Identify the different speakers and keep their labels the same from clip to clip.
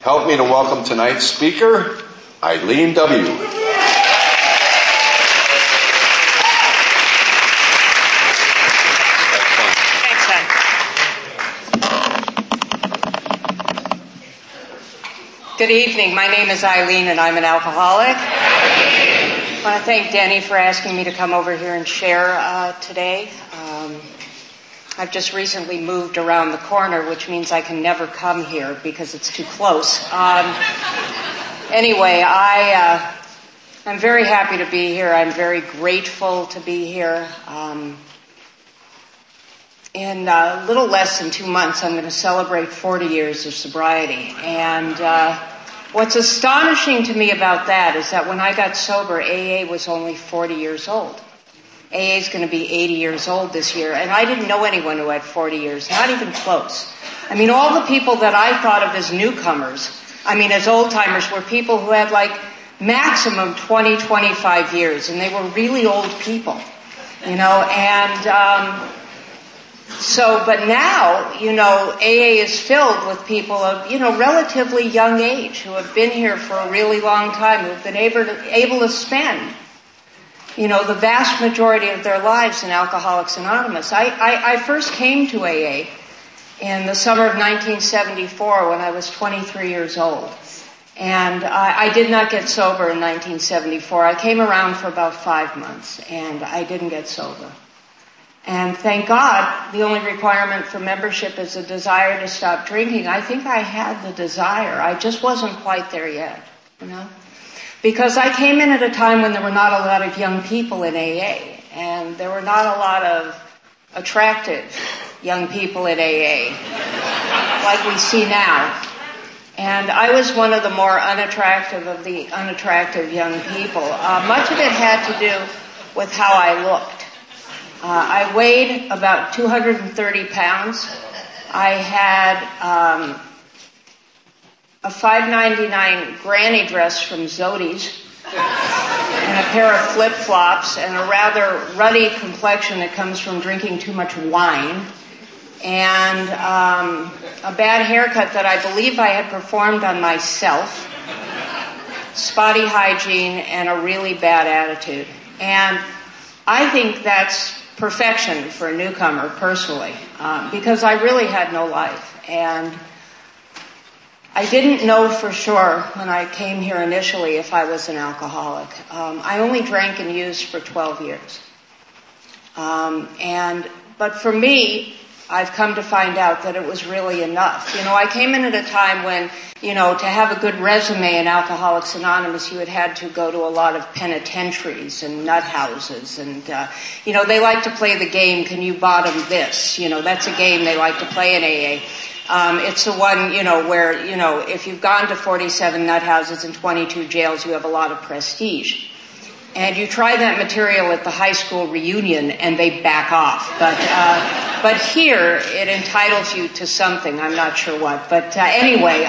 Speaker 1: Help me to welcome tonight's speaker, Eileen W.
Speaker 2: Thanks, Son. Good evening. My name is Eileen and I'm an alcoholic. I want to thank Denny for asking me to come over here and share today. I've just recently moved around the corner, which means I can never come here because it's too close. Anyway, I'm very happy to be here. I'm very grateful to be here. In a little less than 2 months, I'm going to celebrate 40 years of sobriety. And what's astonishing to me about that is that when I got sober, AA was only 40 years old. AA is going to be 80 years old this year, and I didn't know anyone who had 40 years, not even close. I mean, all the people that I thought of as newcomers, as old-timers, were people who had like maximum 20, 25 years, and they were really old people, and but now, AA is filled with people of, relatively young age who have been here for a really long time, who have been able to spend the vast majority of their lives in Alcoholics Anonymous. I first came to AA in the summer of 1974 when I was 23 years old. And I did not get sober in 1974. I came around for about 5 months and I didn't get sober. And thank God, the only requirement for membership is a desire to stop drinking. I think I had the desire. I just wasn't quite there yet, Because I came in at a time when there were not a lot of young people in AA, and there were not a lot of attractive young people in AA, like we see now. And I was one of the more unattractive of the unattractive young people. Much of it had to do with how I looked. I weighed about 230 pounds. I had a $5.99 granny dress from Zodi's, and a pair of flip-flops, and a rather ruddy complexion that comes from drinking too much wine, and a bad haircut that I believe I had performed on myself, spotty hygiene, and a really bad attitude. And I think that's perfection for a newcomer, personally, because I really had no life. And I didn't know for sure when I came here initially if I was an alcoholic. I only drank and used for 12 years. But for me, I've come to find out that it was really enough. I came in at a time when, to have a good resume in Alcoholics Anonymous, you had to go to a lot of penitentiaries and nut houses. And, they like to play the game, can you bottom this? That's a game they like to play in AA. It's the one, where, if you've gone to 47 nut houses and 22 jails, you have a lot of prestige. And you try that material at the high school reunion and they back off. But here, it entitles you to something. I'm not sure what. But anyway,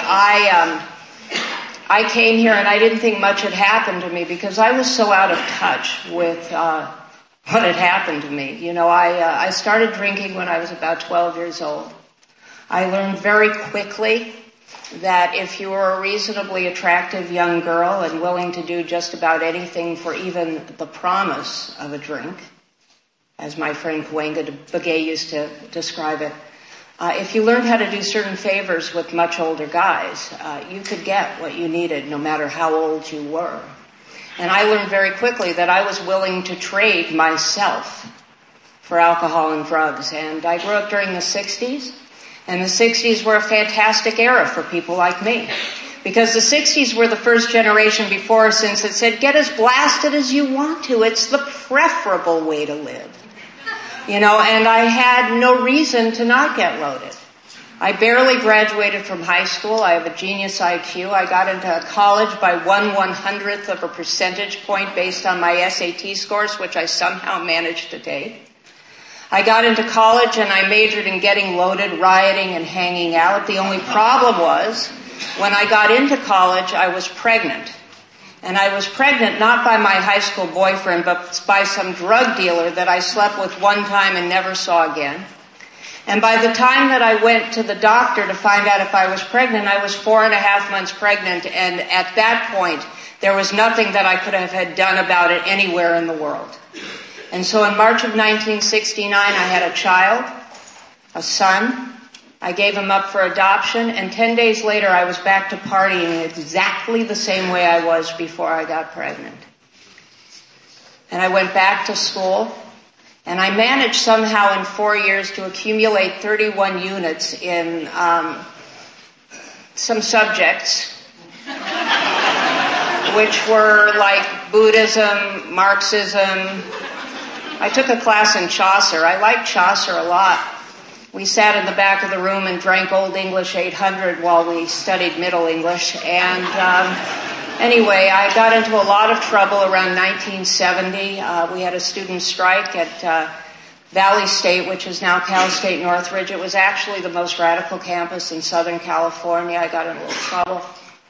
Speaker 2: I came here and I didn't think much had happened to me because I was so out of touch with what had happened to me. I started drinking when I was about 12 years old. I learned very quickly that if you were a reasonably attractive young girl and willing to do just about anything for even the promise of a drink, as my friend Cahuenga Begay used to describe it, if you learned how to do certain favors with much older guys, you could get what you needed no matter how old you were. And I learned very quickly that I was willing to trade myself for alcohol and drugs. And I grew up during the 60s. And the 60s were a fantastic era for people like me. Because the 60s were the first generation before us that said, get as blasted as you want to. It's the preferable way to live. And I had no reason to not get loaded. I barely graduated from high school. I have a genius IQ. I got into college by 1/100th of a percentage point based on my SAT scores, which I somehow managed to take. I got into college and I majored in getting loaded, rioting, and hanging out. The only problem was, when I got into college, I was pregnant. And I was pregnant not by my high school boyfriend, but by some drug dealer that I slept with one time and never saw again. And by the time that I went to the doctor to find out if I was pregnant, I was 4.5 months pregnant, and at that point, there was nothing that I could have had done about it anywhere in the world. And so in March of 1969, I had a child, a son. I gave him up for adoption, and 10 days later, I was back to partying exactly the same way I was before I got pregnant. And I went back to school. And I managed somehow in 4 years to accumulate 31 units in some subjects, which were like Buddhism, Marxism. I took a class in Chaucer. I liked Chaucer a lot. We sat in the back of the room and drank Old English 800 while we studied Middle English. And anyway, I got into a lot of trouble around 1970. We had a student strike at Valley State, which is now Cal State Northridge. It was actually the most radical campus in Southern California. I got in a little trouble.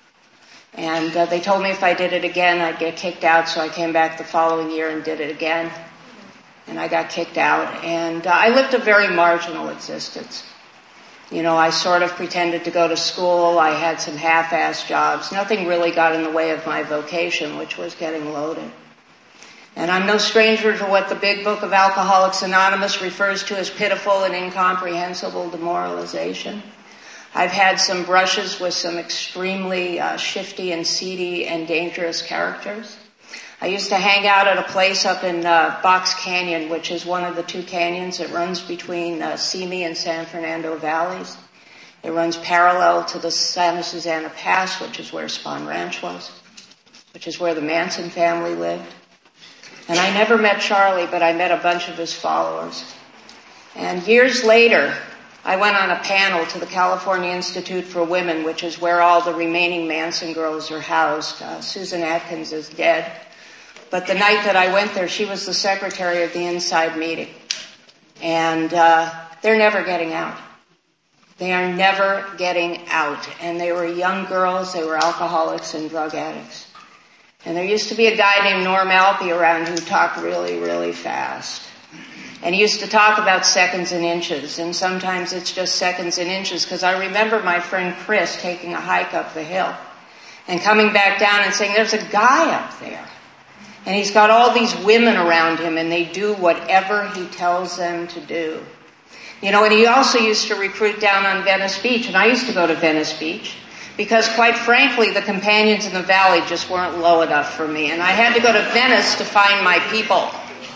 Speaker 2: And they told me if I did it again, I'd get kicked out, so I came back the following year and did it again. And I got kicked out. And I lived a very marginal existence. You know, I sort of pretended to go to school. I had some half-assed jobs. Nothing really got in the way of my vocation, which was getting loaded. And I'm no stranger to what the big book of Alcoholics Anonymous refers to as pitiful and incomprehensible demoralization. I've had some brushes with some extremely shifty and seedy and dangerous characters. I used to hang out at a place up in Box Canyon, which is one of the two canyons that runs between Simi and San Fernando valleys. It runs parallel to the Santa Susana Pass, which is where Spahn Ranch was, which is where the Manson family lived. And I never met Charlie, but I met a bunch of his followers. And years later, I went on a panel to the California Institute for Women, which is where all the remaining Manson girls are housed. Susan Atkins is dead. But the night that I went there, she was the secretary of the inside meeting. And they're never getting out. They are never getting out. And they were young girls. They were alcoholics and drug addicts. And there used to be a guy named Norm Alpe around who talked really, really fast. And he used to talk about seconds and inches. And sometimes it's just seconds and inches. Because I remember my friend Chris taking a hike up the hill and coming back down and saying, there's a guy up there. And he's got all these women around him, and they do whatever he tells them to do. You know, and he also used to recruit down on Venice Beach, and I used to go to Venice Beach, because quite frankly, the companions in the valley just weren't low enough for me. And I had to go to Venice to find my people.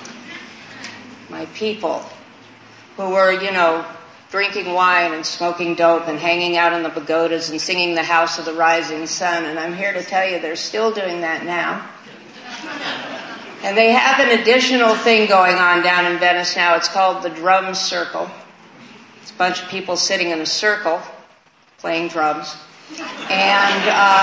Speaker 2: My people, who were, you know, drinking wine and smoking dope and hanging out in the pagodas and singing the House of the Rising Sun. And I'm here to tell you they're still doing that now. And they have an additional thing going on down in Venice now. It's called the Drum Circle. It's a bunch of people sitting in a circle playing drums. And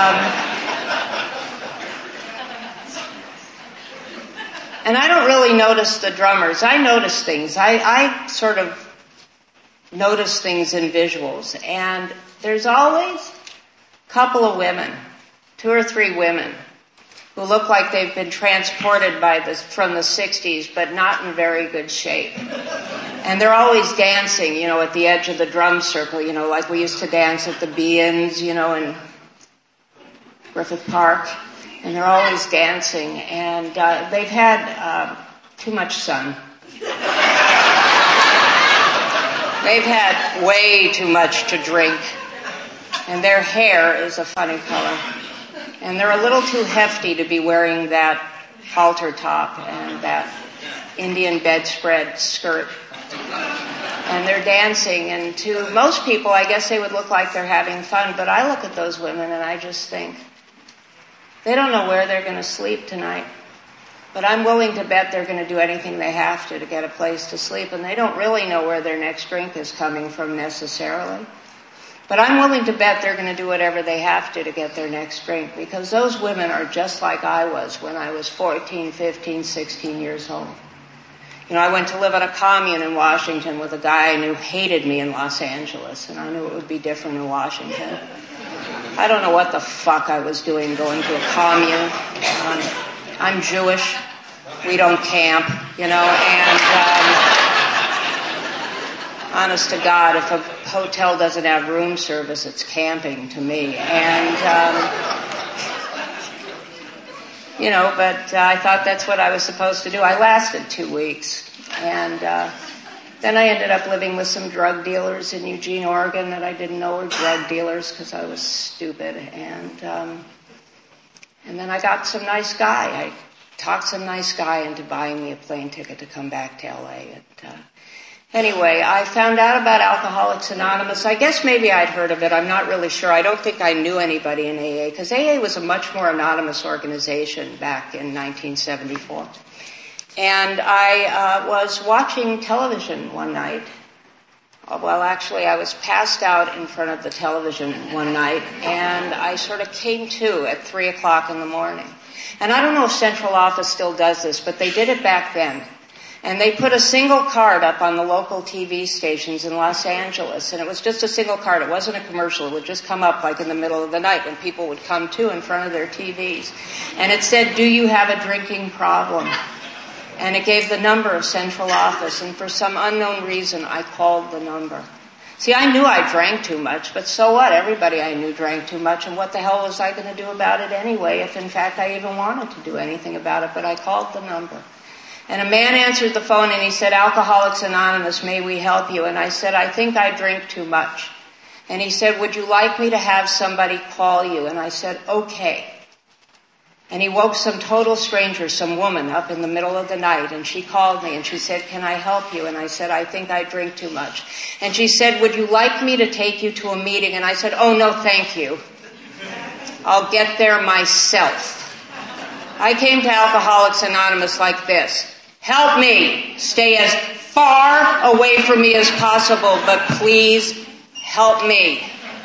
Speaker 2: I don't really notice the drummers. I notice things. I sort of notice things in visuals. And there's always a couple of women, 2 or 3 women, who look like they've been transported from the 60s, but not in very good shape. And they're always dancing, you know, at the edge of the drum circle, you know, like we used to dance at the Be-Ins, you know, in Griffith Park. And they're always dancing. And they've had too much sun. They've had way too much to drink. And their hair is a funny color. And they're a little too hefty to be wearing that halter top and that Indian bedspread skirt. And they're dancing, and to most people, I guess they would look like they're having fun, but I look at those women and I just think, they don't know where they're going to sleep tonight. But I'm willing to bet they're going to do anything they have to get a place to sleep, and they don't really know where their next drink is coming from necessarily. But I'm willing to bet they're going to do whatever they have to get their next drink, because those women are just like I was when I was 14, 15, 16 years old. You know, I went to live on a commune in Washington with a guy I knew hated me in Los Angeles, and I knew it would be different in Washington. I don't know what the fuck I was doing going to a commune. I'm Jewish. We don't camp, you know, and honest to God, if a hotel doesn't have room service, it's camping to me. And, but I thought that's what I was supposed to do. I lasted 2 weeks. And then I ended up living with some drug dealers in Eugene, Oregon that I didn't know were drug dealers because I was stupid. And then I got some nice guy. I talked some nice guy into buying me a plane ticket to come back to L.A. Anyway, I found out about Alcoholics Anonymous. I guess maybe I'd heard of it. I'm not really sure. I don't think I knew anybody in AA because AA was a much more anonymous organization back in 1974. And I was watching television one night. Well, actually, I was passed out in front of the television one night, and I sort of came to at 3 o'clock in the morning. And I don't know if Central Office still does this, but they did it back then. And they put a single card up on the local TV stations in Los Angeles, and it was just a single card. It wasn't a commercial. It would just come up like in the middle of the night when people would come to in front of their TVs. And it said, "Do you have a drinking problem?" And it gave the number of Central Office, and for some unknown reason, I called the number. See, I knew I drank too much, but so what? Everybody I knew drank too much, and what the hell was I going to do about it anyway, if in fact I even wanted to do anything about it? But I called the number. And a man answered the phone and he said, "Alcoholics Anonymous, may we help you?" And I said, "I think I drink too much." And he said, "Would you like me to have somebody call you?" And I said, "Okay." And he woke some total stranger, some woman, up in the middle of the night, and she called me and she said, "Can I help you?" And I said, "I think I drink too much." And she said, "Would you like me to take you to a meeting?" And I said, "Oh, no, thank you. I'll get there myself." I came to Alcoholics Anonymous like this: "Help me. Stay as far away from me as possible, but please help me."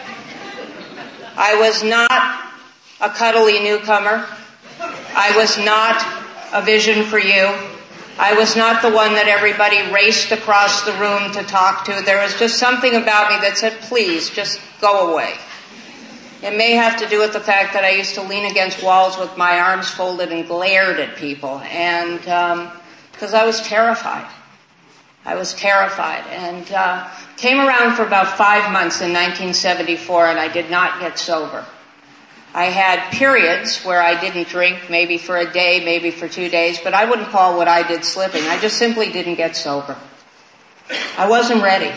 Speaker 2: I was not a cuddly newcomer. I was not a vision for you. I was not the one that everybody raced across the room to talk to. There was just something about me that said, "Please, just go away." It may have to do with the fact that I used to lean against walls with my arms folded and glared at people, and because I was terrified. I was terrified, and came around for about 5 months in 1974, and I did not get sober. I had periods where I didn't drink, maybe for a day, maybe for 2 days, but I wouldn't call what I did slipping. I just simply didn't get sober. I wasn't ready.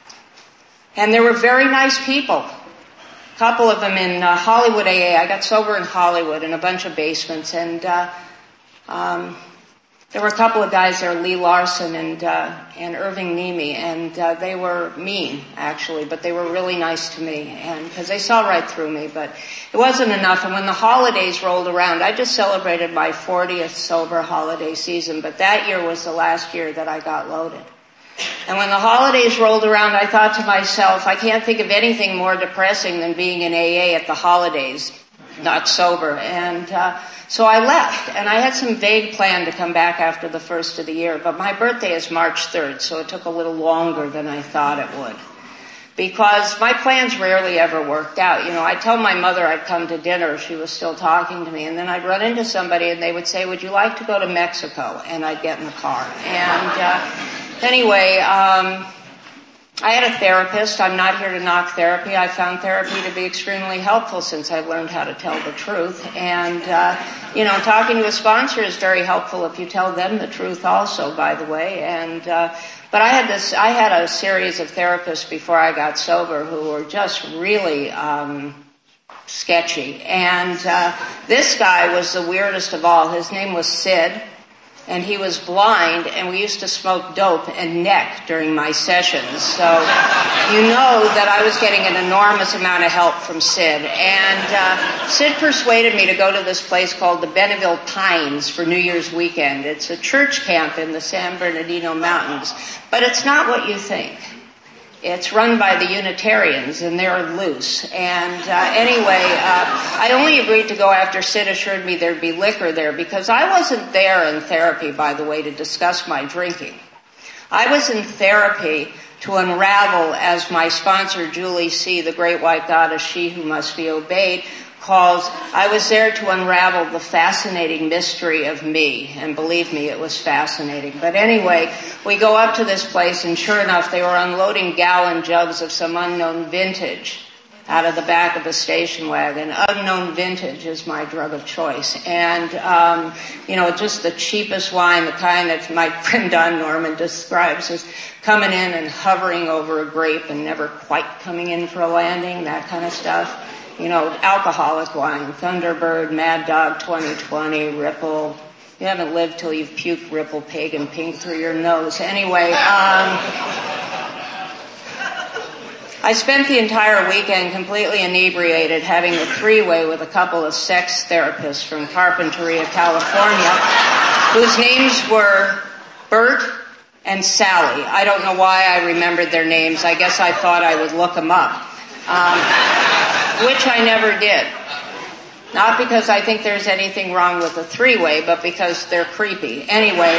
Speaker 2: And there were very nice people. A couple of them in Hollywood AA. I got sober in Hollywood in a bunch of basements, and there were a couple of guys there, Lee Larson and Irving Nemi, and they were mean, actually, but they were really nice to me, and because they saw right through me, but it wasn't enough. And when the holidays rolled around, I just celebrated my 40th sober holiday season, but that year was the last year that I got loaded. And when the holidays rolled around, I thought to myself, I can't think of anything more depressing than being in AA at the holidays, not sober. And so I left, and I had some vague plan to come back after the first of the year, but my birthday is March 3rd, so it took a little longer than I thought it would. Because my plans rarely ever worked out. You know, I'd tell my mother I'd come to dinner if she was still talking to me, and then I'd run into somebody and they would say, "Would you like to go to Mexico?" And I'd get in the car. And anyway, I had a therapist. I'm not here to knock therapy. I found therapy to be extremely helpful since I've learned how to tell the truth. And, talking to a sponsor is very helpful if you tell them the truth also, by the way. And, but I had a series of therapists before I got sober who were just really, sketchy. And, this guy was the weirdest of all. His name was Sid. And he was blind, and we used to smoke dope and neck during my sessions. So you know that I was getting an enormous amount of help from Sid. And Sid persuaded me to go to this place called the Benneville Pines for New Year's weekend. It's a church camp in the San Bernardino Mountains. But it's not what you think. It's run by the Unitarians, and they're loose. And anyway, I only agreed to go after Sid assured me there'd be liquor there, because I wasn't there in therapy, by the way, to discuss my drinking. I was in therapy to unravel, as my sponsor, Julie C., the great white goddess, she who must be obeyed, calls. I was there to unravel the fascinating mystery of me, and believe me, it was fascinating. But anyway, we go up to this place, and sure enough, they were unloading gallon jugs of some unknown vintage out of the back of a station wagon. Unknown vintage is my drug of choice. And, just the cheapest wine, the kind that my friend Don Norman describes as coming in and hovering over a grape and never quite coming in for a landing, that kind of stuff. Alcoholic wine, Thunderbird, Mad Dog 2020, Ripple. You haven't lived till you've puked Ripple, Pagan Pink through your nose. Anyway, I spent the entire weekend completely inebriated having a three-way with a couple of sex therapists from Carpinteria, California, whose names were Bert and Sally. I don't know why I remembered their names. I guess I thought I would look them up, which I never did. Not because I think there's anything wrong with a three-way, but because they're creepy. Anyway,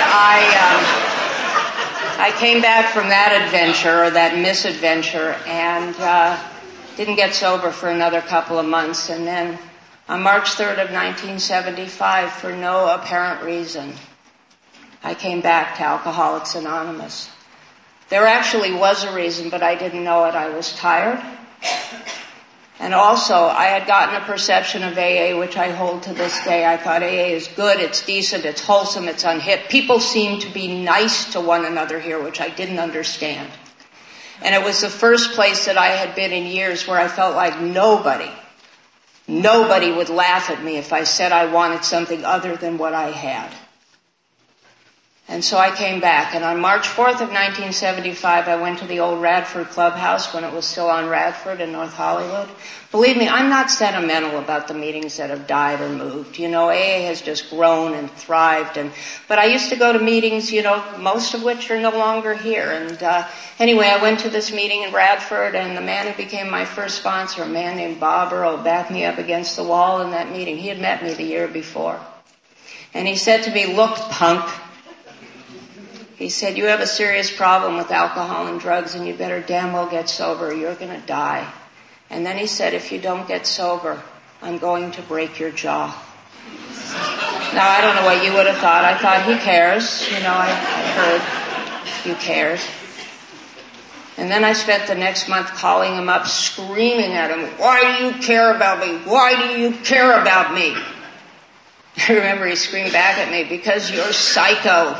Speaker 2: I came back from that adventure, or that misadventure, and didn't get sober for another couple of months. And then on March 3rd of 1975, for no apparent reason, I came back to Alcoholics Anonymous. There actually was a reason, but I didn't know it. I was tired. And also, I had gotten a perception of AA, which I hold to this day. I thought AA is good, it's decent, it's wholesome, it's unhip. People seem to be nice to one another here, which I didn't understand. And it was the first place that I had been in years where I felt like nobody would laugh at me if I said I wanted something other than what I had. And so I came back, and on March 4th of 1975, I went to the old Radford Clubhouse when it was still on Radford in North Hollywood. Believe me, I'm not sentimental about the meetings that have died or moved. AA has just grown and thrived. But I used to go to meetings, most of which are no longer here. And anyway, I went to this meeting in Radford, and the man who became my first sponsor, a man named Bob Earl, backed me up against the wall in that meeting. He had met me the year before. And he said to me, "Look, punk," he said, "you have a serious problem with alcohol and drugs, and you better damn well get sober or you're going to die." And then he said, "If you don't get sober, I'm going to break your jaw." Now, I don't know what you would have thought. I thought, he cares. I heard, you cares. And then I spent the next month calling him up, screaming at him, "Why do you care about me? Why do you care about me?" I remember he screamed back at me, "Because you're psycho."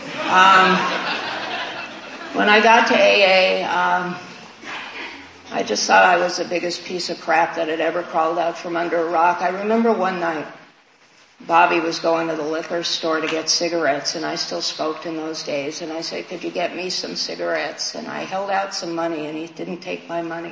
Speaker 2: When I got to AA, I just thought I was the biggest piece of crap that had ever crawled out from under a rock. I remember one night, Bobby was going to the liquor store to get cigarettes, and I still smoked in those days, and I said, "Could you get me some cigarettes?" And I held out some money, and he didn't take my money.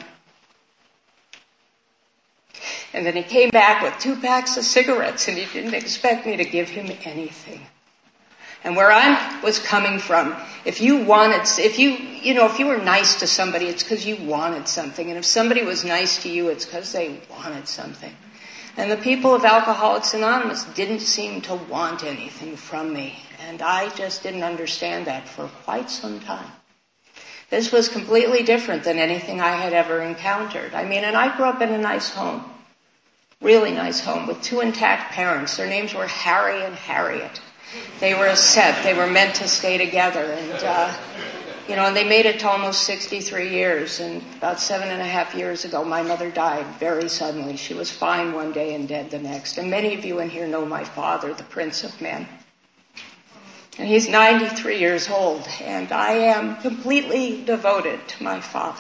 Speaker 2: And then he came back with 2 packs of cigarettes, and he didn't expect me to give him anything. And where I was coming from, if you were nice to somebody, it's because you wanted something. And if somebody was nice to you, it's because they wanted something. And the people of Alcoholics Anonymous didn't seem to want anything from me. And I just didn't understand that for quite some time. This was completely different than anything I had ever encountered. And I grew up in a nice home. Really nice home with 2 intact parents. Their names were Harry and Harriet. They were a set. They were meant to stay together. And, and they made it to almost 63 years. And about 7.5 years ago, my mother died very suddenly. She was fine one day and dead the next. And many of you in here know my father, the Prince of Men. And he's 93 years old. And I am completely devoted to my father.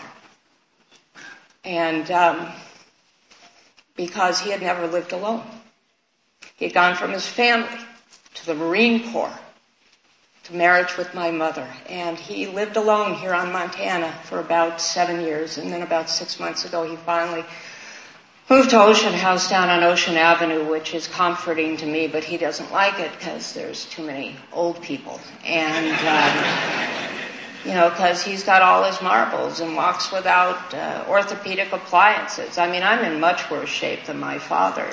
Speaker 2: And because he had never lived alone. He had gone from his family to the Marine Corps, to marriage with my mother. And he lived alone here on Montana for about 7 years. And then about 6 months ago, he finally moved to Ocean House down on Ocean Avenue, which is comforting to me, but he doesn't like it because there's too many old people. And, because he's got all his marbles and walks without orthopedic appliances. I'm in much worse shape than my father.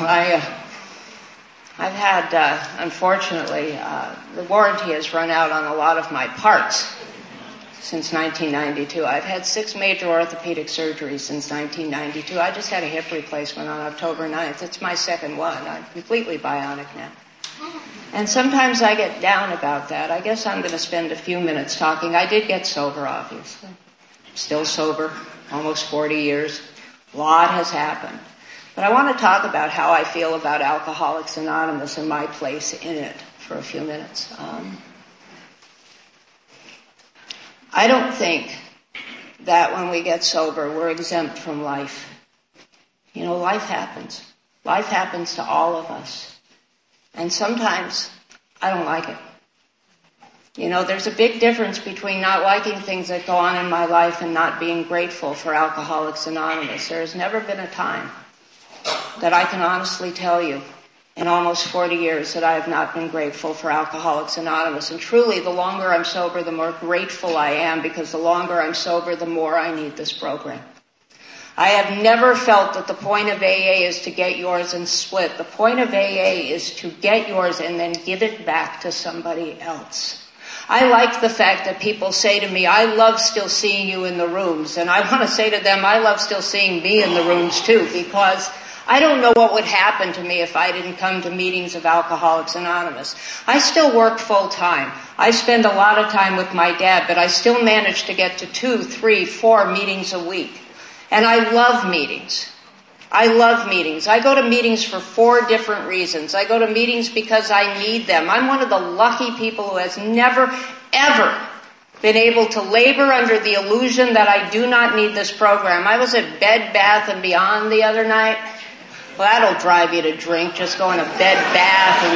Speaker 2: I've had, unfortunately, the warranty has run out on a lot of my parts. since 1992. I've had 6 major orthopedic surgeries since 1992. I just had a hip replacement on October 9th. It's my second one. I'm completely bionic now. And sometimes I get down about that. I guess I'm going to spend a few minutes talking. I did get sober, obviously. Still sober, almost 40 years. A lot has happened. But I want to talk about how I feel about Alcoholics Anonymous and my place in it for a few minutes. I don't think that when we get sober, we're exempt from life. You know, life happens. Life happens to all of us. And sometimes I don't like it. You know, there's a big difference between not liking things that go on in my life and not being grateful for Alcoholics Anonymous. There has never been a time that I can honestly tell you in almost 40 years that I have not been grateful for Alcoholics Anonymous. And truly, the longer I'm sober, the more grateful I am, because the longer I'm sober, the more I need this program. I have never felt that the point of AA is to get yours and split. The point of AA is to get yours and then give it back to somebody else. I like the fact that people say to me, I love still seeing you in the rooms. And I want to say to them, I love still seeing me in the rooms too, because I don't know what would happen to me if I didn't come to meetings of Alcoholics Anonymous. I still work full time. I spend a lot of time with my dad, but I still manage to get to 2, 3, 4 meetings a week. And I love meetings. I love meetings. I go to meetings for 4 different reasons. I go to meetings because I need them. I'm one of the lucky people who has never, ever been able to labor under the illusion that I do not need this program. I was at Bed Bath & Beyond the other night. Well, that'll drive you to drink, just going to Bed Bath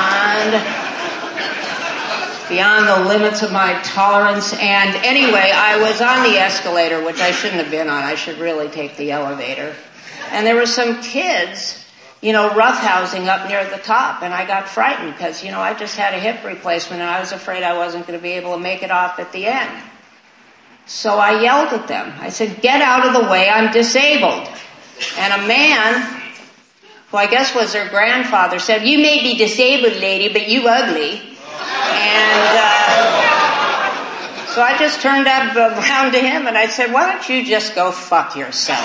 Speaker 2: & Beyond the limits of my tolerance. And anyway, I was on the escalator, which I shouldn't have been on. I should really take the elevator. And there were some kids, you know, roughhousing up near the top. And I got frightened because, you know, I just had a hip replacement and I was afraid I wasn't going to be able to make it off at the end. So I yelled at them. I said, get out of the way, I'm disabled. And a man, who I guess was their grandfather, said, you may be disabled, lady, but you ugly. And so I just turned up around to him and I said, why don't you just go fuck yourself?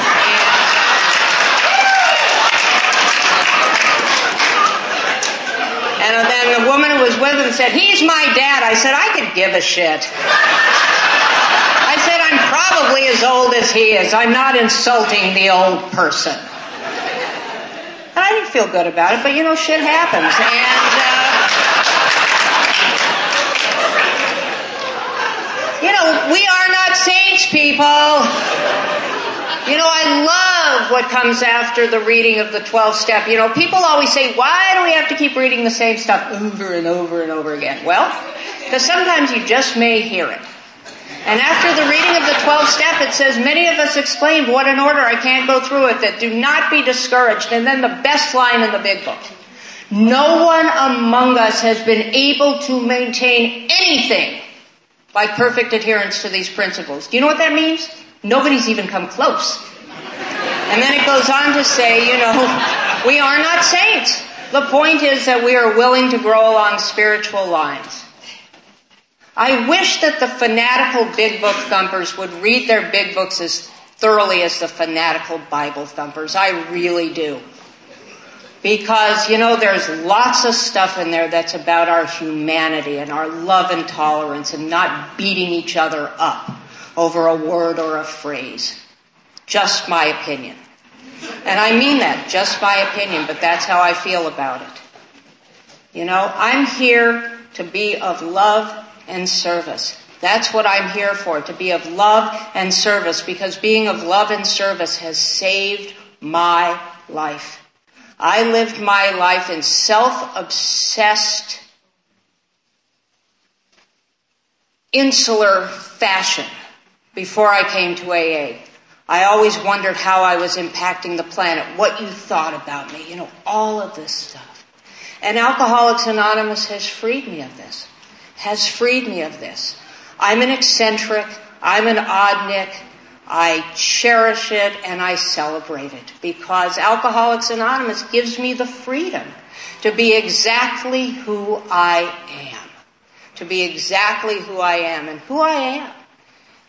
Speaker 2: And then the woman who was with him said, he's my dad. I said, I could give a shit. I said, I'm probably as old as he is. I'm not insulting the old person. And I didn't feel good about it, but you know, shit happens. And, you know, we are not saints, people. You know, I love what comes after the reading of the 12th step. You know, people always say, why do we have to keep reading the same stuff over and over and over again? Well, because sometimes you just may hear it. And after the reading of the 12th step, it says, many of us explained what in order, I can't go through it, that do not be discouraged. And then the best line in the big book. No one among us has been able to maintain anything like perfect adherence to these principles. Do you know what that means? Nobody's even come close. And then it goes on to say, you know, we are not saints. The point is that we are willing to grow along spiritual lines. I wish that the fanatical big book thumpers would read their big books as thoroughly as the fanatical Bible thumpers. I really do. Because, you know, there's lots of stuff in there that's about our humanity and our love and tolerance and not beating each other up over a word or a phrase. Just my opinion. And I mean that, just my opinion, but that's how I feel about it. You know, I'm here to be of love and service. That's what I'm here for, to be of love and service, because being of love and service has saved my life. I lived my life in self-obsessed, insular fashion before I came to AA. I always wondered how I was impacting the planet, what you thought about me, you know, all of this stuff. And Alcoholics Anonymous has freed me of this. I'm an eccentric, I'm an oddnik, I cherish it and I celebrate it because Alcoholics Anonymous gives me the freedom to be exactly who I am. And who I am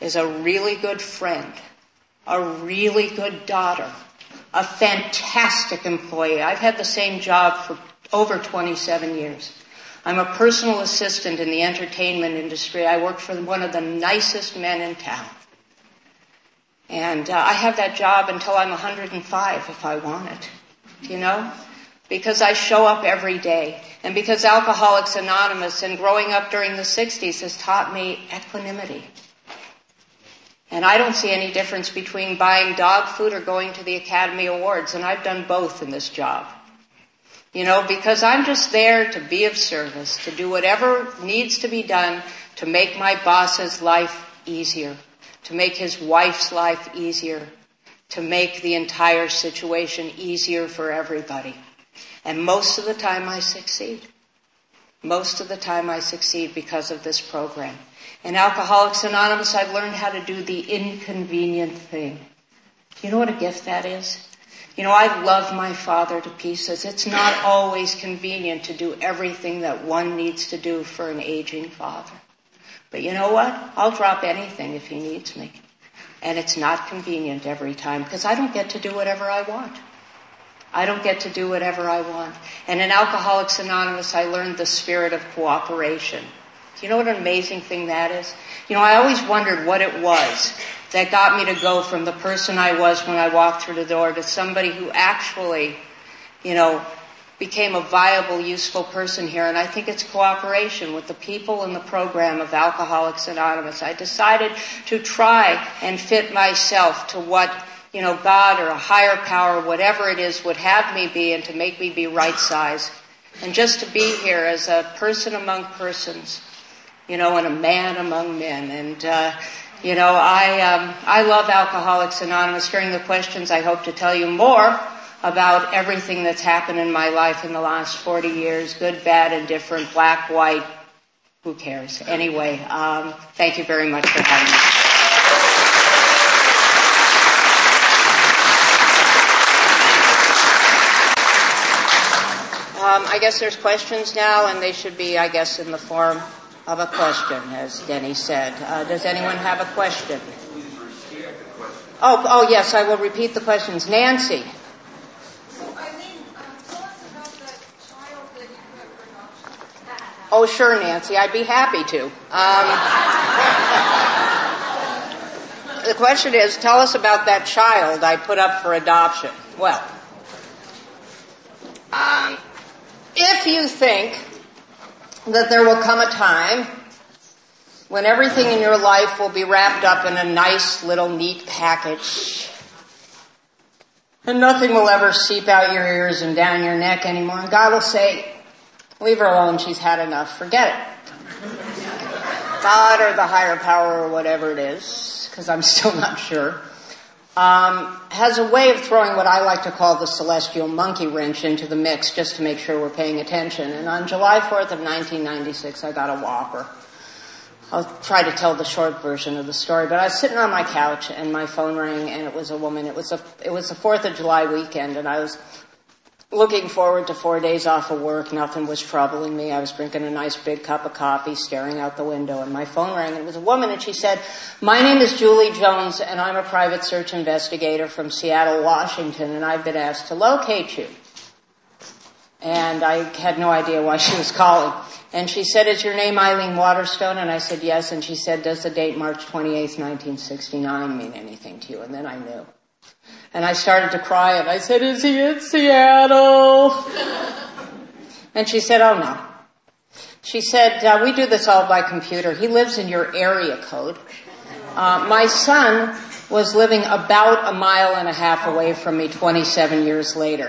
Speaker 2: is a really good friend, a really good daughter, a fantastic employee. I've had the same job for over 27 years. I'm a personal assistant in the entertainment industry. I work for one of the nicest men in town. And I have that job until I'm 105 if I want it, because I show up every day. And because Alcoholics Anonymous and growing up during the 60s has taught me equanimity. And I don't see any difference between buying dog food or going to the Academy Awards. And I've done both in this job. Because I'm just there to be of service, to do whatever needs to be done to make my boss's life easier, to make his wife's life easier, to make the entire situation easier for everybody. And most of the time I succeed. Most of the time I succeed because of this program. In Alcoholics Anonymous, I've learned how to do the inconvenient thing. You know what a gift that is? I love my father to pieces. It's not always convenient to do everything that one needs to do for an aging father. But you know what? I'll drop anything if he needs me. And it's not convenient every time because I don't get to do whatever I want. I don't get to do whatever I want. And in Alcoholics Anonymous, I learned the spirit of cooperation. Do you know what an amazing thing that is? I always wondered what it was that got me to go from the person I was when I walked through the door to somebody who actually, became a viable, useful person here. And I think it's cooperation with the people in the program of Alcoholics Anonymous. I decided to try and fit myself to what, God or a higher power, whatever it is, would have me be and to make me be right size. And just to be here as a person among persons, and a man among men. And, I love Alcoholics Anonymous. During the questions, I hope to tell you more about everything that's happened in my life in the last 40 years, good, bad, indifferent, black, white, who cares? Anyway, thank you very much for having me. I guess there's questions now, and they should be, in the form of a question, as Denny said. Does anyone have a question? Oh, yes, I will repeat the questions. Nancy. Oh, sure, Nancy. I'd be happy to. The question is, tell us about that child I put up for adoption. Well, if you think that there will come a time when everything in your life will be wrapped up in a nice little neat package and nothing will ever seep out your ears and down your neck anymore, and God will say, leave her alone, she's had enough, forget it. God or the higher power or whatever it is, because I'm still not sure, has a way of throwing what I like to call the celestial monkey wrench into the mix just to make sure we're paying attention. And on July 4th of 1996, I got a whopper. I'll try to tell the short version of the story, but I was sitting on my couch and my phone rang and it was a woman. It was the 4th of July weekend and I was looking forward to 4 days off of work. Nothing was troubling me. I was drinking a nice big cup of coffee, staring out the window, and my phone rang, and it was a woman, and she said, my name is Julie Jones, and I'm a private search investigator from Seattle, Washington, and I've been asked to locate you. And I had no idea why she was calling. And she said, is your name Eileen Waterstone? And I said, yes. And she said, does the date March 28th, 1969 mean anything to you? And then I knew. And I started to cry, and I said, is he in Seattle? And she said, oh, no. She said, we do this all by computer. He lives in your area code. My son was living about 1.5 miles away from me 27 years later.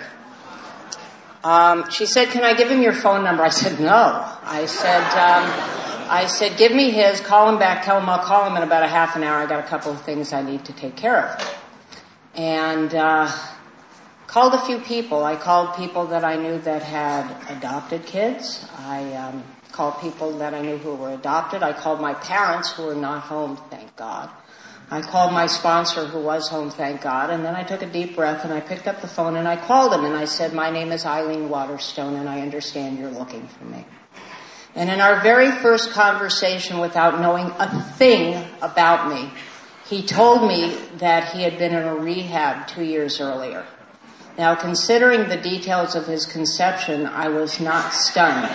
Speaker 2: She said, can I give him your phone number? I said, no. I said, give me his, call him back, tell him I'll call him in about a half an hour. I got a couple of things I need to take care of. And called a few people. I called people that I knew that had adopted kids. I called people that I knew who were adopted. I called my parents who were not home, thank God. I called my sponsor who was home, thank God. And then I took a deep breath and I picked up the phone and I called him and I said, my name is Eileen Waterstone and I understand you're looking for me. And in our very first conversation, without knowing a thing about me, he told me that he had been in a rehab 2 years earlier. Now, considering the details of his conception, I was not stunned.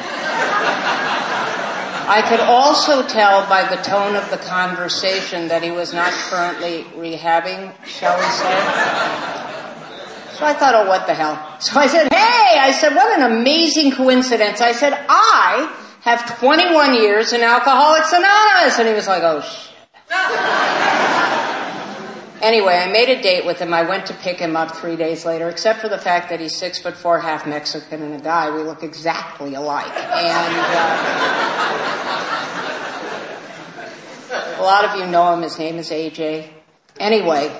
Speaker 2: I could also tell by the tone of the conversation that he was not currently rehabbing, shall we say. So I thought, oh, what the hell? So I said, hey, what an amazing coincidence. I said, I have 21 years in Alcoholics Anonymous. And he was like, oh, shit. Anyway, I made a date with him. I went to pick him up 3 days later, except for the fact that he's 6'4", half Mexican and a guy. We look exactly alike. And a lot of you know him. His name is AJ. Anyway,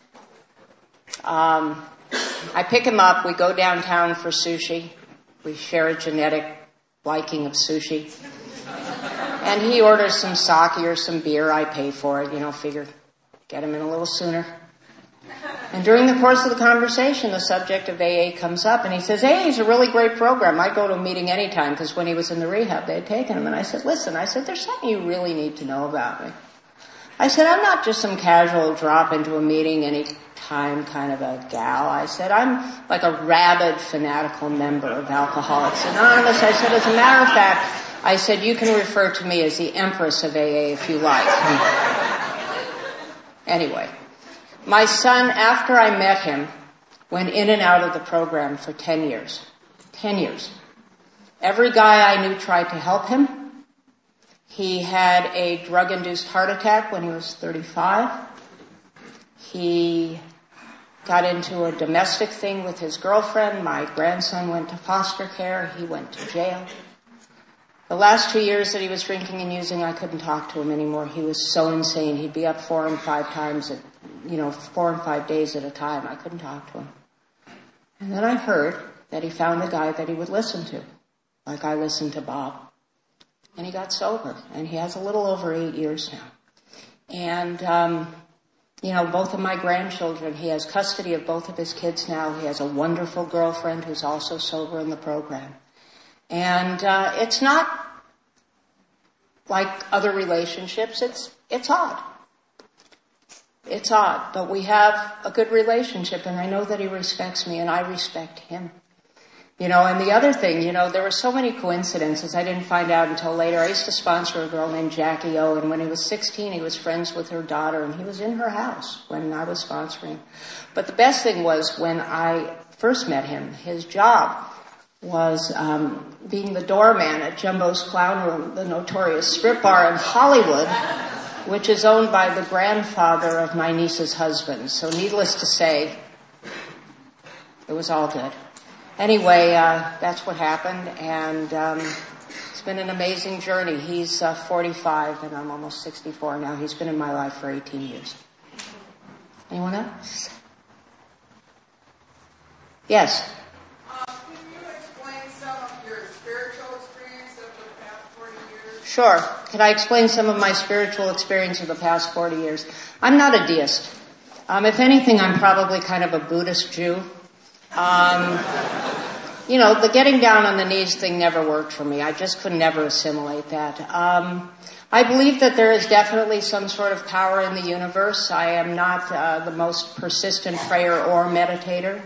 Speaker 2: I pick him up. We go downtown for sushi. We share a genetic liking of sushi. And he orders some sake or some beer. I pay for it, figure get him in a little sooner. And during the course of the conversation, the subject of AA comes up, and he says, AA is a really great program. I'd go to a meeting anytime, because when he was in the rehab, they had taken him. And I said, listen, there's something you really need to know about me. I said, I'm not just some casual drop into a meeting anytime kind of a gal. I said, I'm like a rabid, fanatical member of Alcoholics Anonymous. I said, as a matter of fact, I said, you can refer to me as the Empress of AA if you like. Anyway, my son, after I met him, went in and out of the program for 10 years. 10 years. Every guy I knew tried to help him. He had a drug-induced heart attack when he was 35. He got into a domestic thing with his girlfriend. My grandson went to foster care. He went to jail. The last 2 years that he was drinking and using, I couldn't talk to him anymore. He was so insane. He'd be up 4 and 5 days at a time. I couldn't talk to him. And then I heard that he found a guy that he would listen to, like I listened to Bob. And he got sober, and he has a little over 8 years now. And, both of my grandchildren, he has custody of both of his kids now. He has a wonderful girlfriend who's also sober in the program. And it's not like other relationships. It's odd. It's odd, but we have a good relationship, and I know that he respects me, and I respect him. And the other thing, there were so many coincidences I didn't find out until later. I used to sponsor a girl named Jackie O, and when he was 16, he was friends with her daughter, and he was in her house when I was sponsoring. But the best thing was when I first met him, his job was being the doorman at Jumbo's Clown Room, the notorious strip bar in Hollywood, which is owned by the grandfather of my niece's husband. So needless to say, it was all good. Anyway, that's what happened, and it's been an amazing journey. He's 45, and I'm almost 64 now. He's been in my life for 18 years. Anyone else? Yes?
Speaker 3: Can you explain some of your spiritual experience of the past 40 years?
Speaker 2: Sure. Can I explain some of my spiritual experience of the past 40 years? I'm not a deist. If anything, I'm probably kind of a Buddhist Jew. The getting down on the knees thing never worked for me. I just could never assimilate that. I believe that there is definitely some sort of power in the universe. I am not the most persistent prayer or meditator.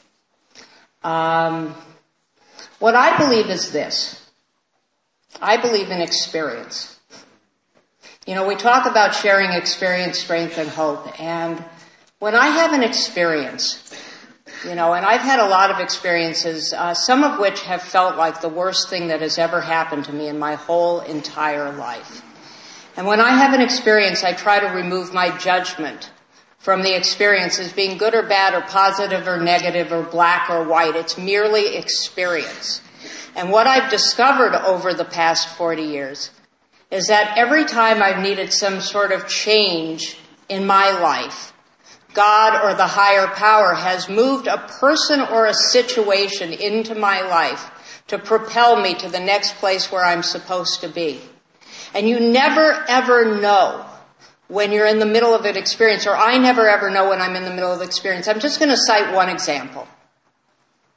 Speaker 2: What I believe is this. I believe in experience. We talk about sharing experience, strength, and hope. And when I have an experience, and I've had a lot of experiences, some of which have felt like the worst thing that has ever happened to me in my whole entire life. And when I have an experience, I try to remove my judgment from the experience as being good or bad or positive or negative or black or white. It's merely experience. And what I've discovered over the past 40 years is that every time I've needed some sort of change in my life, God or the higher power has moved a person or a situation into my life to propel me to the next place where I'm supposed to be. And you never ever know when you're in the middle of an experience, or I never ever know when I'm in the middle of an experience. I'm just going to cite one example.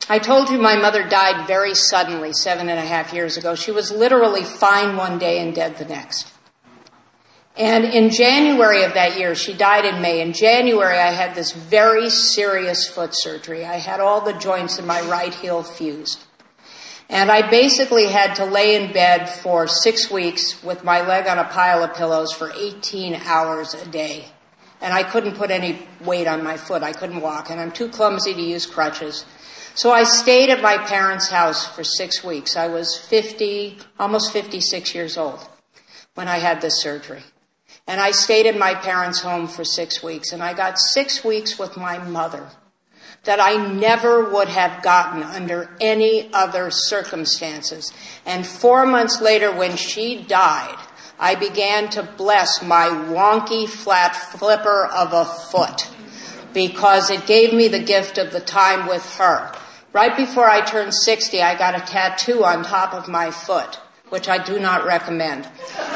Speaker 2: I told you my mother died very suddenly 7.5 years ago. She was literally fine one day and dead the next. And in January of that year, she died in May. In January, I had this very serious foot surgery. I had all the joints in my right heel fused. And I basically had to lay in bed for 6 weeks with my leg on a pile of pillows for 18 hours a day. And I couldn't put any weight on my foot. I couldn't walk. And I'm too clumsy to use crutches. So I stayed at my parents' house for 6 weeks. I was almost 56 years old when I had this surgery. And I stayed in my parents' home for 6 weeks. And I got 6 weeks with my mother that I never would have gotten under any other circumstances. And 4 months later, when she died, I began to bless my wonky flat flipper of a foot because it gave me the gift of the time with her. Right before I turned 60, I got a tattoo on top of my foot, which I do not recommend.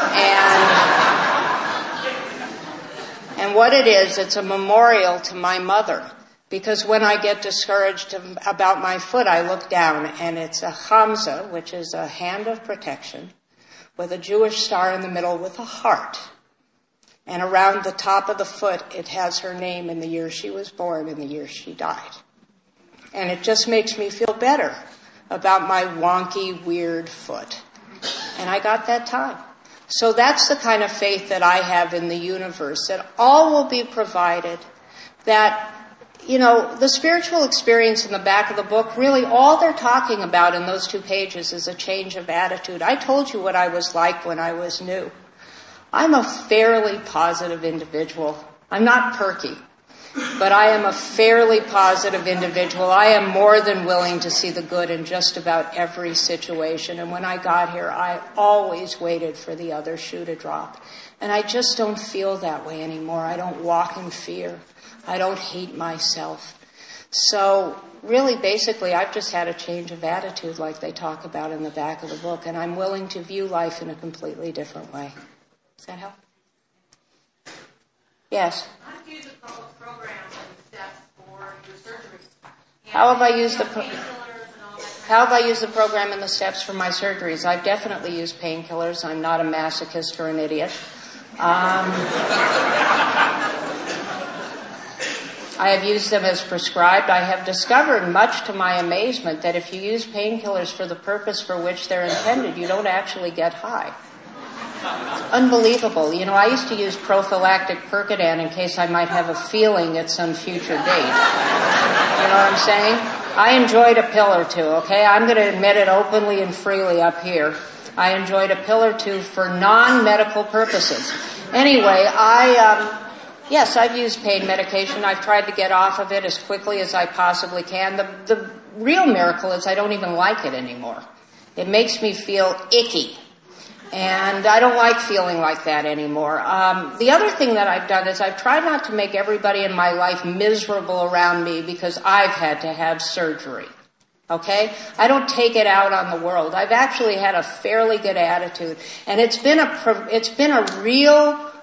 Speaker 2: And what it is, it's a memorial to my mother. Because when I get discouraged about my foot, I look down and it's a Hamza, which is a hand of protection, with a Jewish star in the middle with a heart. And around the top of the foot, it has her name and the year she was born and the year she died. And it just makes me feel better about my wonky, weird foot. And I got that time. So that's the kind of faith that I have in the universe, that all will be provided, that, you know, the spiritual experience in the back of the book, really all they're talking about in those 2 pages is a change of attitude. I told you what I was like when I was new. I'm a fairly positive individual. I'm not perky, but I am a fairly positive individual. I am more than willing to see the good in just about every situation. And when I got here, I always waited for the other shoe to drop. And I just don't feel that way anymore. I don't walk in fear. I don't hate myself. So really, basically, I've just had a change of attitude like they talk about in the back of the book. And I'm willing to view life in a completely different way. Does that help? Yes?
Speaker 4: I've used a couple of programs and steps for your surgeries.
Speaker 2: How have I used the program and the steps for my surgeries? I've definitely used painkillers. I'm not a masochist or an idiot. I have used them as prescribed. I have discovered, much to my amazement, that if you use painkillers for the purpose for which they're intended, you don't actually get high. It's unbelievable. You know, I used to use prophylactic Percodan in case I might have a feeling at some future date. You know what I'm saying? I enjoyed a pill or two, okay? I'm going to admit it openly and freely up here. I enjoyed a pill or two for non-medical purposes. Anyway, yes, I've used pain medication. I've tried to get off of it as quickly as I possibly can. The real miracle is I don't even like it anymore. It makes me feel icky. And I don't like feeling like that anymore. The other thing that I've done is I've tried not to make everybody in my life miserable around me because I've had to have surgery. Okay? I don't take it out on the world. I've actually had a fairly good attitude. And it's been a real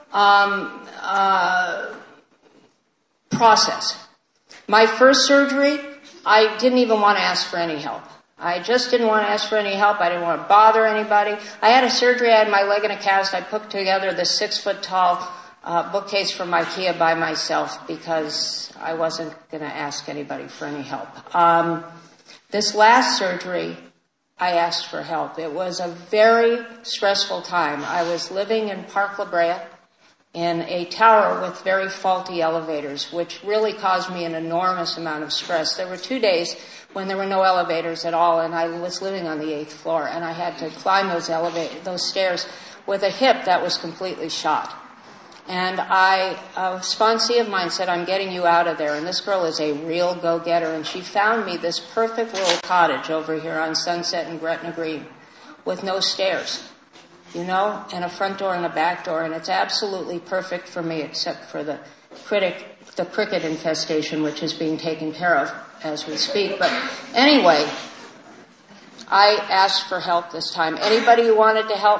Speaker 2: process. My first surgery, I didn't even want to ask for any help. I just didn't want to ask for any help. I didn't want to bother anybody. I had a surgery. I had my leg in a cast. I put together this 6-foot-tall bookcase from IKEA by myself because I wasn't going to ask anybody for any help. This last surgery, I asked for help. It was a very stressful time. I was living in Park La Brea in a tower with very faulty elevators, which really caused me an enormous amount of stress. There were 2 days when there were no elevators at all, and I was living on the 8th floor, and I had to climb those stairs with a hip that was completely shot. And a sponsee of mine said, "I'm getting you out of there." And this girl is a real go-getter, and she found me this perfect little cottage over here on Sunset and Gretna Green with no stairs, you know, and a front door and a back door, and it's absolutely perfect for me except for the cricket infestation, which is being taken care of as we speak. But anyway, I asked for help this time. Anybody who wanted to help me,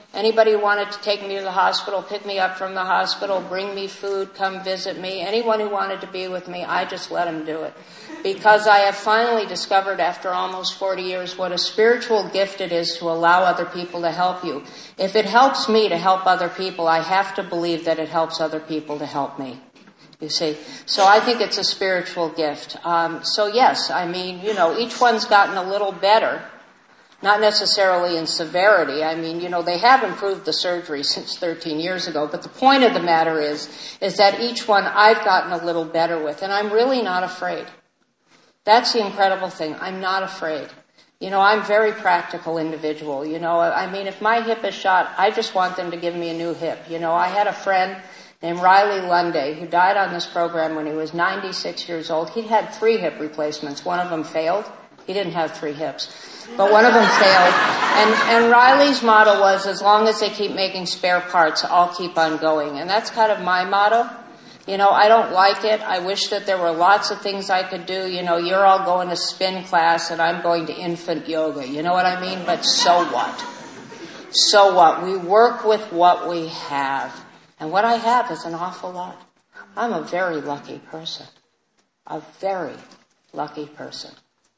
Speaker 2: Anybody who wanted to take me to the hospital, pick me up from the hospital, bring me food, come visit me, anyone who wanted to be with me, I just let them do it. Because I have finally discovered after almost 40 years what a spiritual gift it is to allow other people to help you. If it helps me to help other people, I have to believe that it helps other people to help me. You see? So I think it's a spiritual gift. So yes, I mean, each one's gotten a little better. Not necessarily in severity. I mean, they have improved the surgery since 13 years ago, but the point of the matter is that each one I've gotten a little better with, and I'm really not afraid. That's the incredible thing. I'm not afraid. I'm a very practical individual. I mean, if my hip is shot, I just want them to give me a new hip. I had a friend named Riley Lunday who died on this program when he was 96 years old. He'd had 3 hip replacements. One of them failed. He didn't have 3 hips. But one of them failed. And Riley's motto was, as long as they keep making spare parts, I'll keep on going. And that's kind of my motto. I don't like it. I wish that there were lots of things I could do. You're all going to spin class and I'm going to infant yoga. You know what I mean? But so what? So what? We work with what we have. And what I have is an awful lot. I'm a very lucky person. A very lucky person.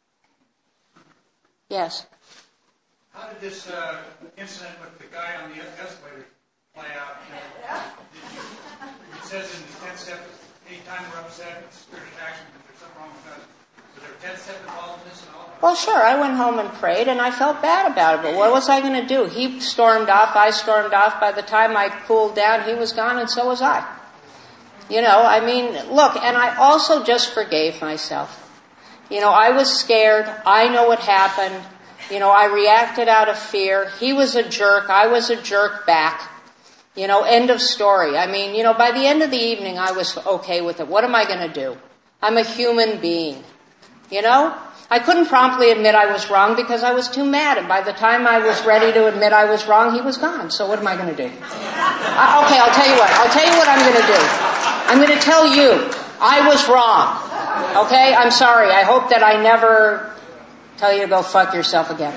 Speaker 2: Yes.
Speaker 5: How did this incident with the guy on the escalator play out? It says in the 10th step, anytime we're upset, it's spirited action, if there's something wrong with us. So there 10th step involved in this and all?
Speaker 2: Well, sure. I went home and prayed, and I felt bad about it, but what was I going to do? He stormed off, I stormed off. By the time I cooled down, he was gone, and so was I. I mean, look, and I also just forgave myself. I was scared. I know what happened. I reacted out of fear. He was a jerk. I was a jerk back. End of story. I mean, by the end of the evening, I was okay with it. What am I going to do? I'm a human being. I couldn't promptly admit I was wrong because I was too mad. And by the time I was ready to admit I was wrong, he was gone. So what am I going to do? Okay, I'll tell you what. I'll tell you what I'm going to do. I'm going to tell you I was wrong. Okay? I'm sorry. I hope that I never tell you to go fuck yourself again.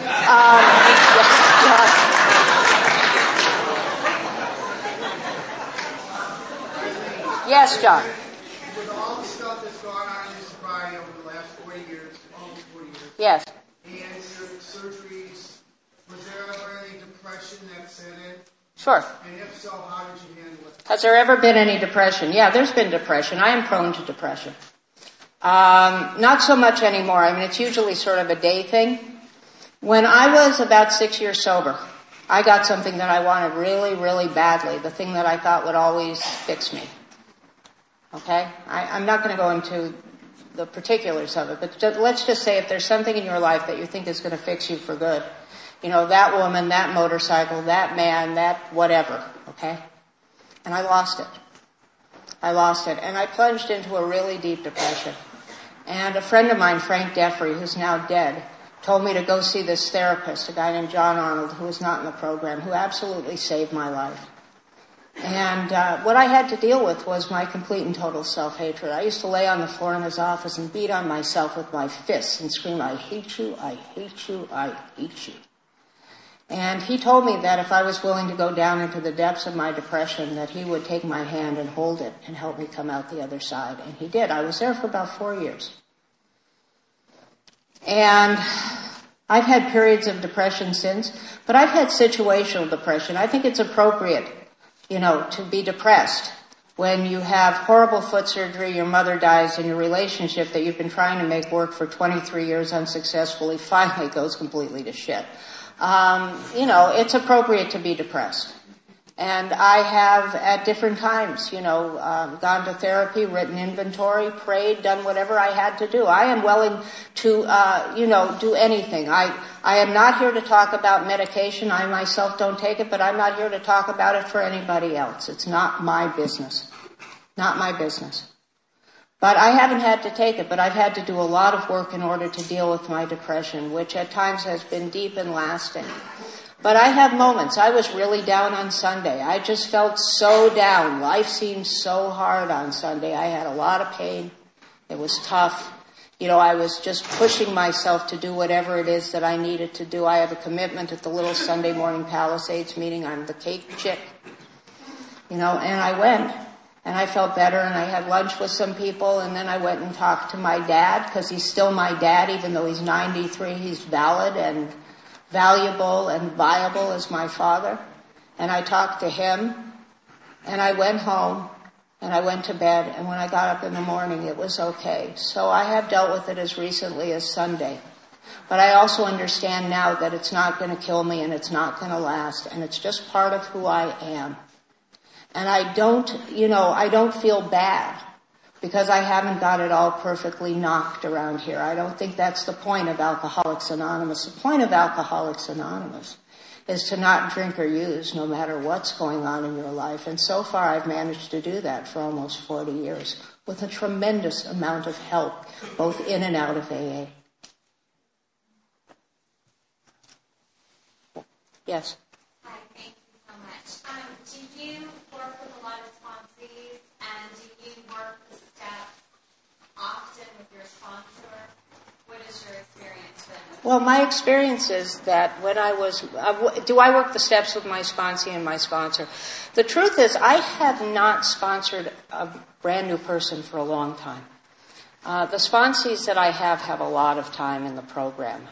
Speaker 2: Yes, John.
Speaker 6: With all the stuff that's gone on in your sobriety over the last 40 years, almost 40 years,
Speaker 2: Yes.
Speaker 6: and your surgeries, was there ever any depression that set in?
Speaker 2: Sure.
Speaker 6: And if so, how did you handle it?
Speaker 2: Has there ever been any depression? Yeah, there's been depression. I am prone to depression. Not so much anymore. I mean, it's usually sort of a day thing. When I was about 6 years sober, I got something that I wanted really, really badly, the thing that I thought would always fix me. Okay? I'm not going to go into the particulars of it, but let's just say if there's something in your life that you think is going to fix you for good, that woman, that motorcycle, that man, that whatever, okay? And I lost it. And I plunged into a really deep depression. And a friend of mine, Frank Jeffrey, who's now dead, told me to go see this therapist, a guy named John Arnold, who was not in the program, who absolutely saved my life. And what I had to deal with was my complete and total self-hatred. I used to lay on the floor in his office and beat on myself with my fists and scream, I hate you, I hate you, I hate you. And he told me that if I was willing to go down into the depths of my depression, that he would take my hand and hold it and help me come out the other side. And he did. I was there for about 4 years. And I've had periods of depression since, but I've had situational depression. I think it's appropriate, to be depressed when you have horrible foot surgery, your mother dies, and your relationship that you've been trying to make work for 23 years unsuccessfully finally goes completely to shit. It's appropriate to be depressed. And I have at different times, gone to therapy, written inventory, prayed, done whatever I had to do. I am willing to, do anything. I am not here to talk about medication. I myself don't take it, but I'm not here to talk about it for anybody else. It's not my business. Not my business. But I haven't had to take it, but I've had to do a lot of work in order to deal with my depression, which at times has been deep and lasting. But I have moments. I was really down on Sunday. I just felt so down. Life seemed so hard on Sunday. I had a lot of pain. It was tough. I was just pushing myself to do whatever it is that I needed to do. I have a commitment at the little Sunday morning Palisades meeting. I'm the cake chick, and I went. And I felt better, and I had lunch with some people, and then I went and talked to my dad, because he's still my dad, even though he's 93. He's valid and valuable and viable as my father. And I talked to him, and I went home, and I went to bed, and when I got up in the morning, it was okay. So I have dealt with it as recently as Sunday. But I also understand now that it's not going to kill me, and it's not going to last, and it's just part of who I am. And I don't feel bad because I haven't got it all perfectly knocked around here. I don't think that's the point of Alcoholics Anonymous. The point of Alcoholics Anonymous is to not drink or use no matter what's going on in your life. And so far I've managed to do that for almost 40 years with a tremendous amount of help, both in and out of AA. Yes?
Speaker 4: Hi, thank you so much. Do you work with a lot of sponsees, and do you work the steps often with your sponsor? What is your experience been?
Speaker 2: Well, my experience is that when I was, do I work the steps with my sponsee and my sponsor? The truth is, I have not sponsored a brand new person for a long time. The sponsees that I have a lot of time in the program.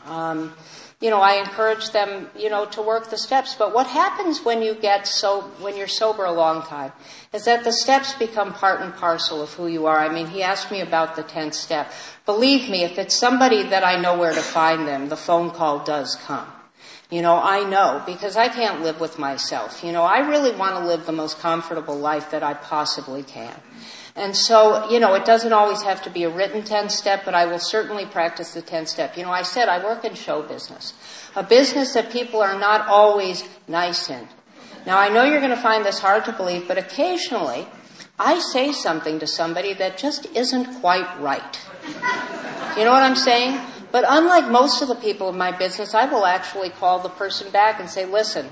Speaker 2: I encourage them, to work the steps. But what happens when when you're sober a long time is that the steps become part and parcel of who you are. I mean, he asked me about the 10th step. Believe me, if it's somebody that I know where to find them, the phone call does come. I know, because I can't live with myself. I really want to live the most comfortable life that I possibly can. And so, it doesn't always have to be a written 10th step, but I will certainly practice the 10th step. I said I work in show business, a business that people are not always nice in. Now, I know you're going to find this hard to believe, but occasionally I say something to somebody that just isn't quite right. You know what I'm saying? But unlike most of the people in my business, I will actually call the person back and say, listen,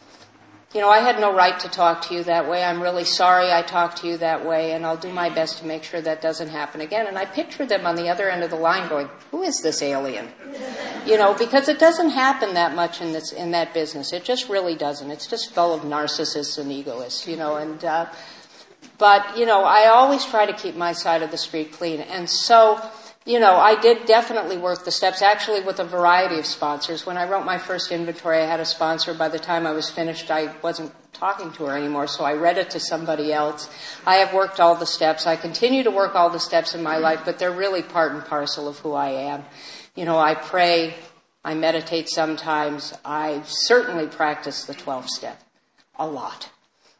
Speaker 2: I had no right to talk to you that way. I'm really sorry I talked to you that way, and I'll do my best to make sure that doesn't happen again. And I picture them on the other end of the line going, who is this alien? Because it doesn't happen that much in that business. It just really doesn't. It's just full of narcissists and egoists, But I always try to keep my side of the street clean. And so, I did definitely work the steps, actually with a variety of sponsors. When I wrote my first inventory, I had a sponsor. By the time I was finished, I wasn't talking to her anymore, so I read it to somebody else. I have worked all the steps. I continue to work all the steps in my life, but they're really part and parcel of who I am. I pray, I meditate sometimes. I certainly practice the 12th step a lot.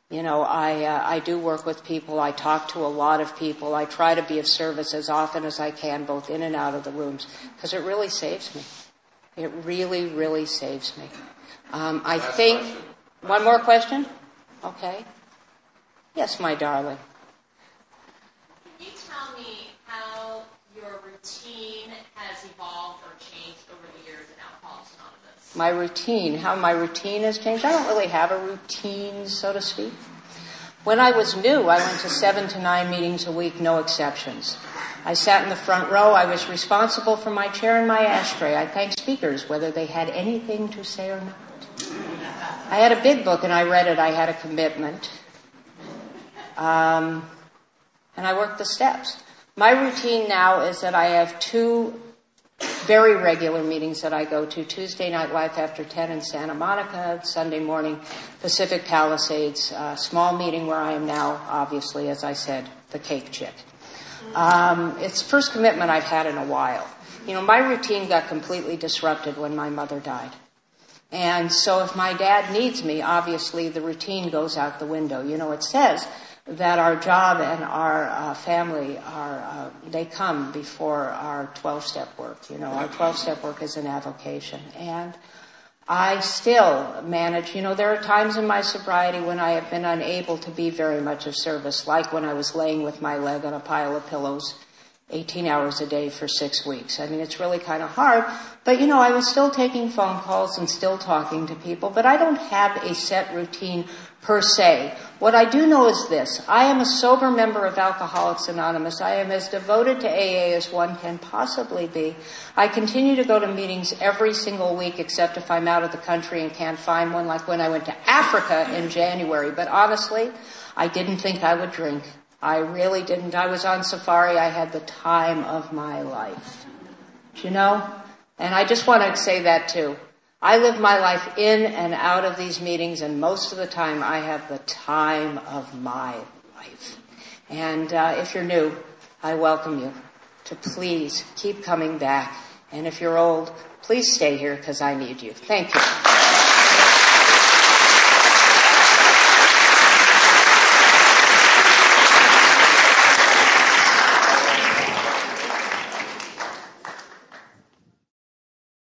Speaker 2: I do work with people. I talk to a lot of people. I try to be of service as often as I can, both in and out of the rooms, because it really saves me. It really, really saves me. I think...
Speaker 1: Question.
Speaker 2: One more question? Okay. Yes, my darling.
Speaker 4: Can you tell me how your routine has evolved or changed over the years in Alcoholics Anonymous?
Speaker 2: My routine, how my routine has changed. I don't really have a routine, so to speak. When I was new, I went to 7 to 9 meetings a week, no exceptions. I sat in the front row. I was responsible for my chair and my ashtray. I thanked speakers, whether they had anything to say or not. I had a big book, and I read it. I had a commitment. And I worked the steps. My routine now is that I have 2 very regular meetings that I go to. Tuesday Night Life after 10 in Santa Monica, Sunday morning Pacific Palisades, small meeting where I am now, obviously, as I said, the cake chick. It's the first commitment I've had in a while. My routine got completely disrupted when my mother died. And so if my dad needs me, obviously the routine goes out the window. It says that our job and our family they come before our 12-step work. Our 12-step work is an avocation. And I still manage, there are times in my sobriety when I have been unable to be very much of service, like when I was laying with my leg on a pile of pillows 18 hours a day for 6 weeks. I mean, it's really kind of hard. But, I was still taking phone calls and still talking to people. But I don't have a set routine per se. What I do know is this. I am a sober member of Alcoholics Anonymous. I am as devoted to AA as one can possibly be. I continue to go to meetings every single week, except if I'm out of the country and can't find one, like when I went to Africa in January. But honestly, I didn't think I would drink. I really didn't. I was on safari. I had the time of my life. Do you know? And I just want to say that too. I live my life in and out of these meetings, and most of the time I have the time of my life. And if you're new, I welcome you to please keep coming back. And if you're old, please stay here because I need you. Thank you.